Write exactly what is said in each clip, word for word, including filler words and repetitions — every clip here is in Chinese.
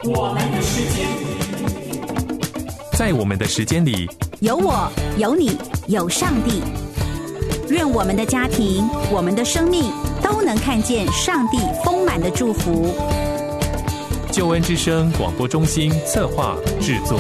我们的时间， 在我们的时间里， 有我，有你，有上帝。愿我们的家庭，我们的生命都能看见上帝丰满的祝福。 救恩之声广播中心策划制作。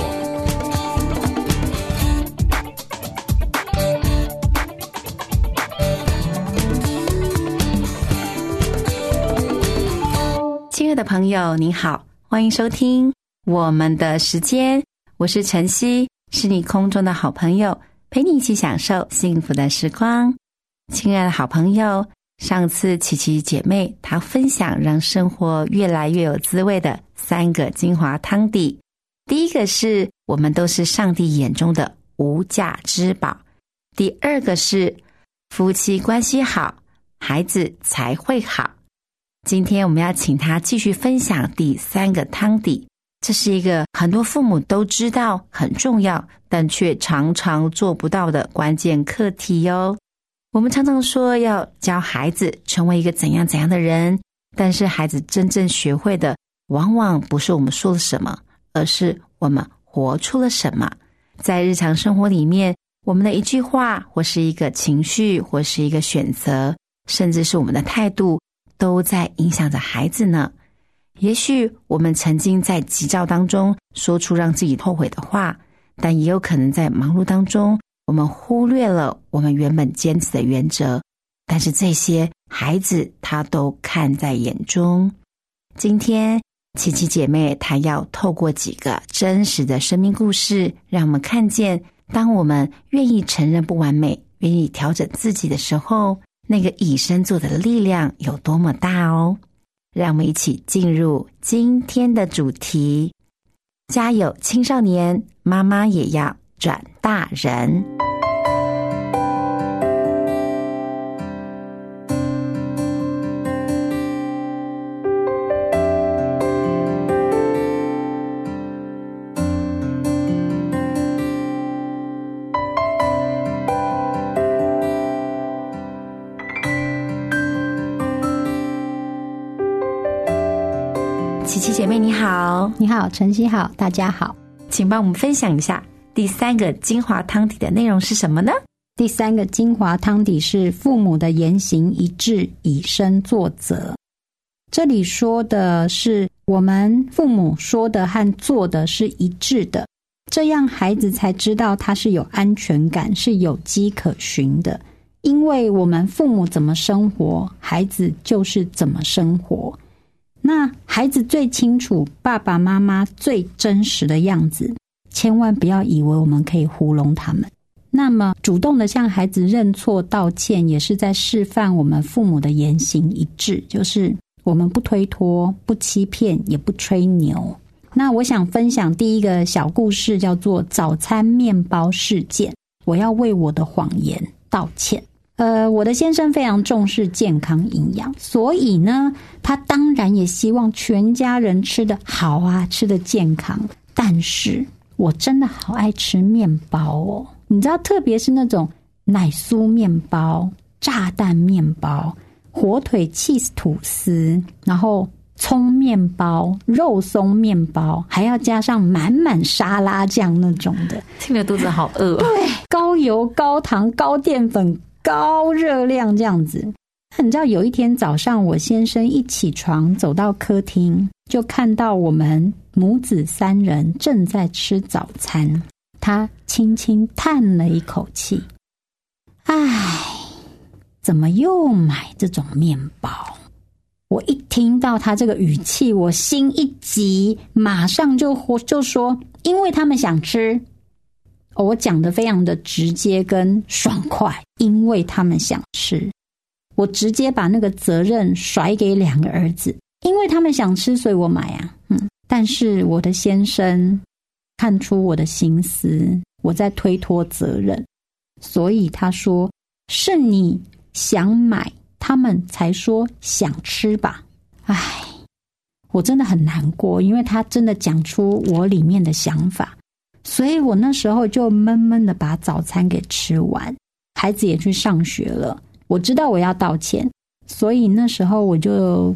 亲爱的朋友您好，欢迎收听我们的时间，我是晨曦，是你空中的好朋友，陪你一起享受幸福的时光。亲爱的好朋友，上次琪琪姐妹她分享让生活越来越有滋味的三个精华汤底。第一个是我们都是上帝眼中的无价之宝，第二个是夫妻关系好，孩子才会好。今天我们要请她继续分享第三个汤底，这是一个很多父母都知道很重要，但却常常做不到的关键课题哟。我们常常说要教孩子成为一个怎样怎样的人，但是孩子真正学会的往往不是我们说了什么，而是我们活出了什么。在日常生活里面，我们的一句话或是一个情绪或是一个选择，甚至是我们的态度，都在影响着孩子呢。也许我们曾经在急躁当中说出让自己后悔的话，但也有可能在忙碌当中我们忽略了我们原本坚持的原则，但是这些孩子他都看在眼中。今天琪琪姐妹她要透过几个真实的生命故事，让我们看见当我们愿意承认不完美，愿意调整自己的时候，那个以身作则的力量有多么大哦。让我们一起进入今天的主题，家有青少年，妈妈也要转大人。琪琪姐妹你好。 你好，晨曦好，大家好。 请帮我们分享一下第三个精华汤底的内容是什么呢？ 第三个精华汤底是父母的言行一致，以身作则。这里说的是我们父母说的和做的是一致的，这样孩子才知道他是有安全感，是有迹可循的。因为我们父母怎么生活，孩子就是怎么生活。那孩子最清楚爸爸妈妈最真实的样子，千万不要以为我们可以糊弄他们。那么主动的向孩子认错道歉，也是在示范我们父母的言行一致，就是我们不推脱，不欺骗，也不吹牛。那我想分享第一个小故事，叫做早餐面包事件。我要为我的谎言道歉。呃，我的先生非常重视健康营养，所以呢，他当然也希望全家人吃得好啊，吃得健康。但是我真的好爱吃面包哦，你知道，特别是那种奶酥面包、炸弹面包、火腿 cheese 吐司，然后葱面包、肉松面包，还要加上满满沙拉酱那种的， 听了肚子好饿哦。 对，高油、高糖、高淀粉、高热量这样子。你知道有一天早上，我先生一起床走到客厅，就看到我们母子三人正在吃早餐。他轻轻叹了一口气，唉，怎么又买这种面包？我一听到他这个语气，我心一急，马上就就说，因为他们想吃。我讲得非常的直接跟爽快，因为他们想吃。我直接把那个责任甩给两个儿子，因为他们想吃，所以我买啊。嗯，但是我的先生看出我的心思，我在推脱责任，所以他说，是你想买，他们才说想吃吧。唉，我真的很难过，因为他真的讲出我里面的想法。所以我那时候就闷闷的把早餐给吃完，孩子也去上学了。我知道我要道歉，所以那时候我就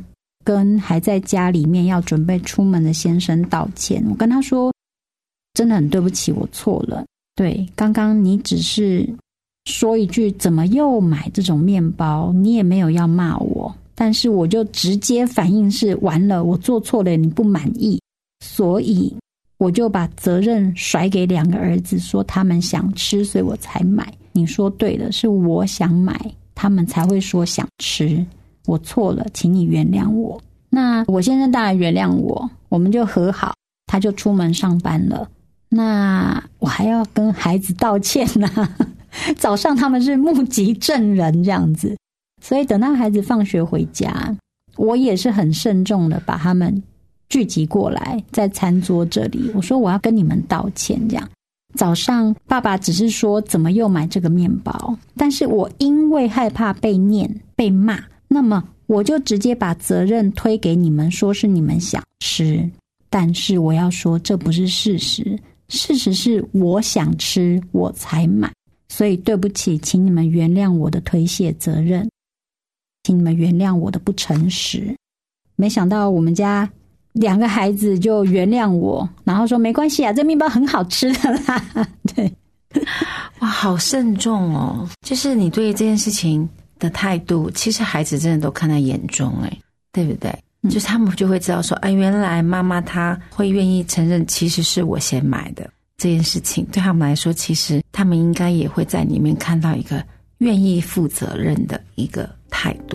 跟还在家里面要准备出门的先生道歉。我跟他说，真的很对不起，我错了。对，刚刚你只是说一句怎么又买这种面包，你也没有要骂我，但是我就直接反应是完了，我做错了，你不满意，所以我就把责任甩给两个儿子，说他们想吃，所以我才买。你说对了，是我想买，他们才会说想吃，我错了，请你原谅我。那我先生当然原谅我，我们就和好，他就出门上班了。那我还要跟孩子道歉啊早上他们是目击证人这样子，所以等到孩子放学回家，我也是很慎重的把他们聚集过来，在餐桌这里，我说我要跟你们道歉这样。早上爸爸只是说怎么又买这个面包，但是我因为害怕被念被骂，那么我就直接把责任推给你们，说是你们想吃，但是我要说这不是事实，事实是我想吃我才买，所以对不起，请你们原谅我的推卸责任，请你们原谅我的不诚实。没想到我们家两个孩子就原谅我，然后说没关系啊，这面包很好吃的啦。对， 哇，好慎重哦！就是你对这件事情的态度，其实孩子真的都看在眼中，哎，对不对？嗯、就是他们就会知道说，哎，原来妈妈她会愿意承认，其实是我先买的这件事情，对他们来说，其实他们应该也会在里面看到一个愿意负责任的一个态度。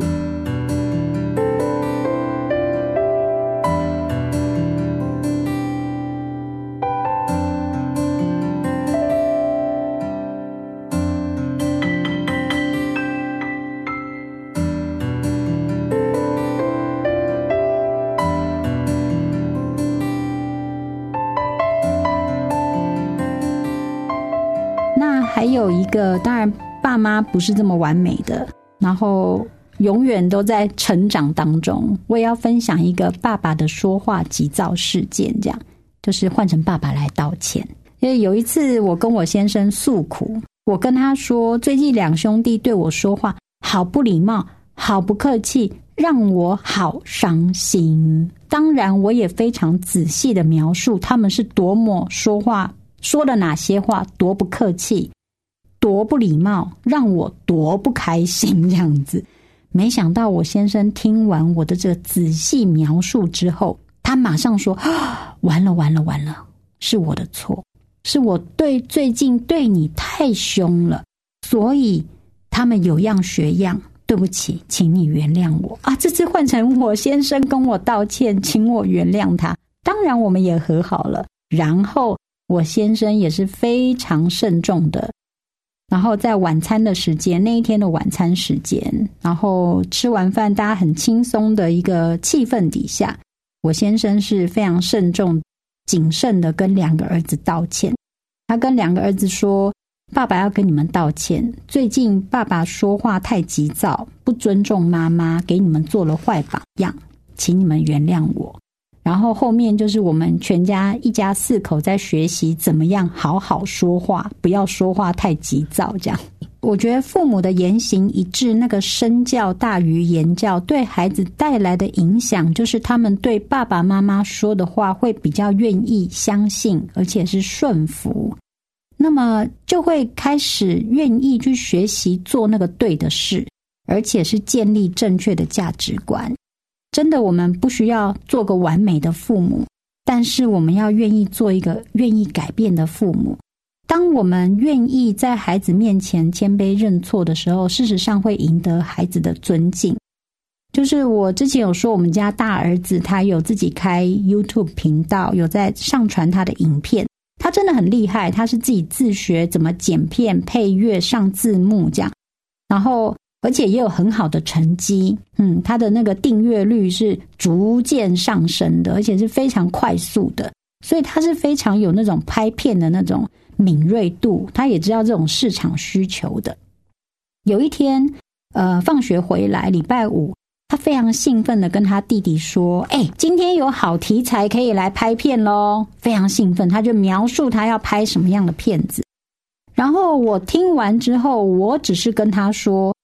还有一个，当然爸妈不是这么完美的，然后永远都在成长当中。我也要分享一个爸爸的说话急躁事件，这样就是换成爸爸来道歉。因为有一次我跟我先生诉苦，我跟他说最近两兄弟对我说话好不礼貌，好不客气，让我好伤心。当然我也非常仔细的描述他们是多么说话说了哪些话，多不客气，多不礼貌，让我多不开心这样子。没想到我先生听完我的这个仔细描述之后，他马上说、啊、完了完了完了，是我的错，是我对最近对你太凶了，所以他们有样学样，对不起，请你原谅我啊！这次换成我先生跟我道歉，请我原谅他。当然我们也和好了，然后我先生也是非常慎重的，然后在晚餐的时间，那一天的晚餐时间，然后吃完饭大家很轻松的一个气氛底下，我先生是非常慎重谨慎的跟两个儿子道歉。他跟两个儿子说，爸爸要跟你们道歉，最近爸爸说话太急躁，不尊重妈妈，给你们做了坏榜样，请你们原谅我。然后后面就是我们全家一家四口在学习怎么样好好说话，不要说话太急躁这样。我觉得父母的言行一致，那个身教大于言教，对孩子带来的影响就是他们对爸爸妈妈说的话会比较愿意相信，而且是顺服，那么就会开始愿意去学习做那个对的事，而且是建立正确的价值观。真的，我们不需要做个完美的父母，但是我们要愿意做一个愿意改变的父母。当我们愿意在孩子面前谦卑认错的时候，事实上会赢得孩子的尊敬。就是我之前有说，我们家大儿子他有自己开 YouTube 频道，有在上传他的影片，他真的很厉害，他是自己自学怎么剪片、配乐、上字幕这样，然后而且也有很好的成绩，嗯，他的那个订阅率是逐渐上升的，而且是非常快速的，所以他是非常有那种拍片的那种敏锐度，他也知道这种市场需求的。有一天，呃，放学回来，礼拜五，他非常兴奋的跟他弟弟说：“哎，今天有好题材可以来拍片咯。”非常兴奋，他就描述他要拍什么样的片子。然后我听完之后，我只是跟他说，不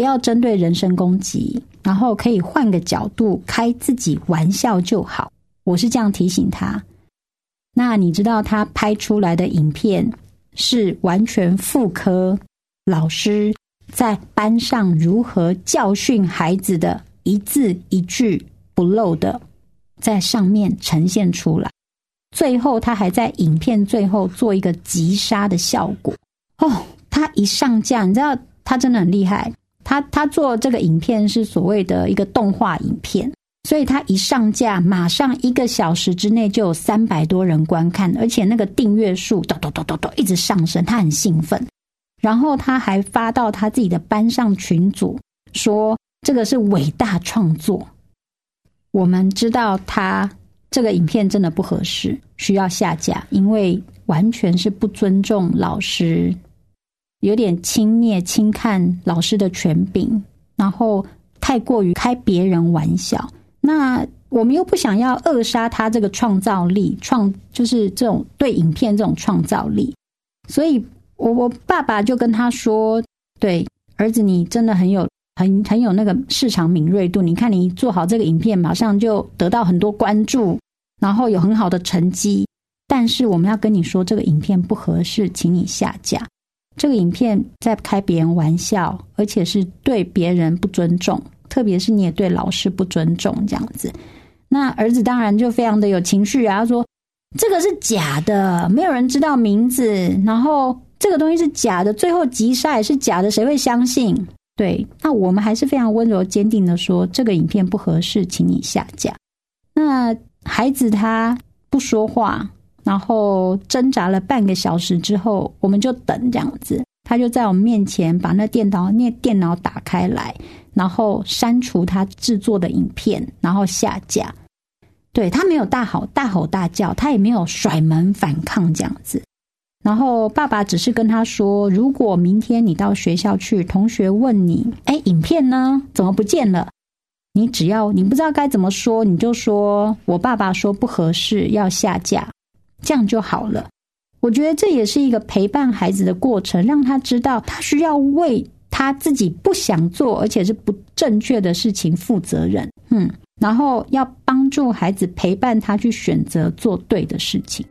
不要针对人身攻击，然后可以换个角度开自己玩笑就好。我是这样提醒他。那你知道他拍出来的影片是完全复刻老师在班上如何教训孩子的一字一句不漏的在上面呈现出来，最后他还在影片最后做一个击杀的效果。哦，他一上架，你知道他真的很厉害，他他做这个影片是所谓的一个动画影片，所以他一上架马上一个小时之内就有三百多人观看，而且那个订阅数咚咚咚咚咚一直上升，他很兴奋。然后他还发到他自己的班上群组说这个是伟大创作。我们知道他这个影片真的不合适，需要下架，因为完全是不尊重老师，有点轻蔑轻看老师的权柄，然后太过于开别人玩笑。那我们又不想要扼杀他这个创造力，创就是这种对影片这种创造力，所以我我爸爸就跟他说，对儿子你真的很有很很有那个市场敏锐度，你看你做好这个影片马上就得到很多关注，然后有很好的成绩，但是我们要跟你说这个影片不合适，请你下架。这个影片在开别人玩笑，而且是对别人不尊重，特别是你也对老师不尊重这样子。那儿子当然就非常的有情绪啊，他说这个是假的，没有人知道名字，然后这个东西是假的，最后击杀也是假的，谁会相信？对，那我们还是非常温柔坚定的说这个影片不合适，请你下架。那孩子他不说话，然后挣扎了半个小时之后，我们就等这样子，他就在我们面前把那电脑那电脑打开来，然后删除他制作的影片，然后下架。对，他没有大吼大吼大叫，他也没有甩门反抗这样子。然后爸爸只是跟他说，如果明天你到学校去，同学问你，哎，影片呢？怎么不见了？你只要你不知道该怎么说，你就说我爸爸说不合适，要下架，这样就好了。我觉得这也是一个陪伴孩子的过程，让他知道他需要为他自己不想做而且是不正确的事情负责任。嗯，然后要帮助孩子，陪伴他去选择做对的事情。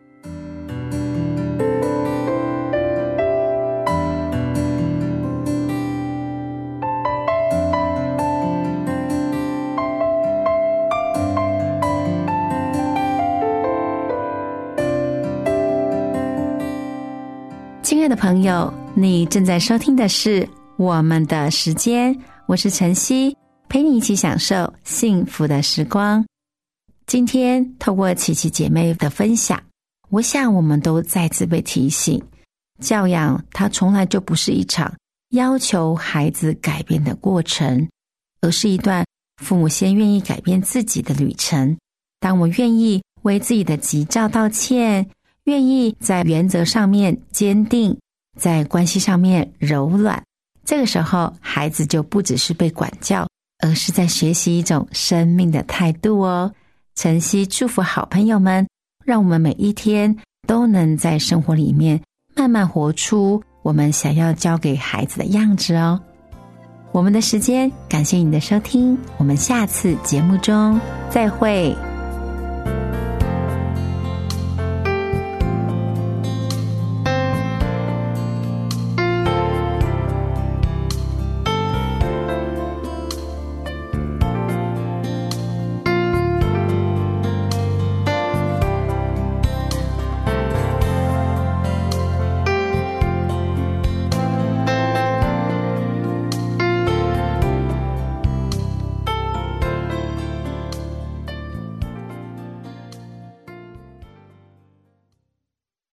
亲爱的朋友，你正在收听的是我们的时间，我是晨曦，陪你一起享受幸福的时光。今天透过琪琪姐妹的分享，我想我们都再次被提醒，教养它从来就不是一场要求孩子改变的过程，而是一段父母先愿意改变自己的旅程。当我愿意为自己的急躁道歉，愿意在原则上面坚定，在关系上面柔软，这个时候孩子就不只是被管教，而是在学习一种生命的态度哦。晨曦祝福好朋友们，让我们每一天都能在生活里面慢慢活出我们想要教给孩子的样子哦。我们的时间，感谢你的收听，我们下次节目中再会。